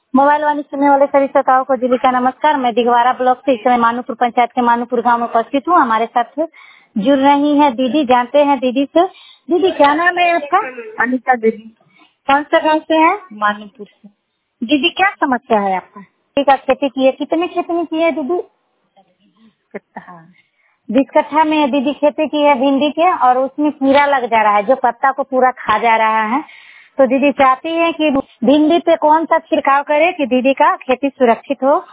Mobile वाणी सुनने वाले सभी श्रोताओं को दिल्ली का नमस्कार। मैं दिगवारा ब्लॉक से इस समय मानूपुर पंचायत के मानूपुर गांव में उपस्थित हूँ। हमारे साथ जुड़ रही है दीदी। जानते हैं दीदी से। दीदी क्या नाम है आपका? अनिता देवी, कौन सा गांव से है? मानूपुर से। दीदी क्या समस्या है आपका? ठीक है, खेती की है। कितने खेत में की है दीदी? कट्टा 20 कट्ठा में दीदी खेती की है भिंडी के, और उसमें कीड़ा लग जा रहा है जो पत्ता को पूरा खा जा रहा है। तो दीदी चाहती है कि भिंडी पे कौन सा छिड़काव करे कि दीदी का खेती सुरक्षित हो।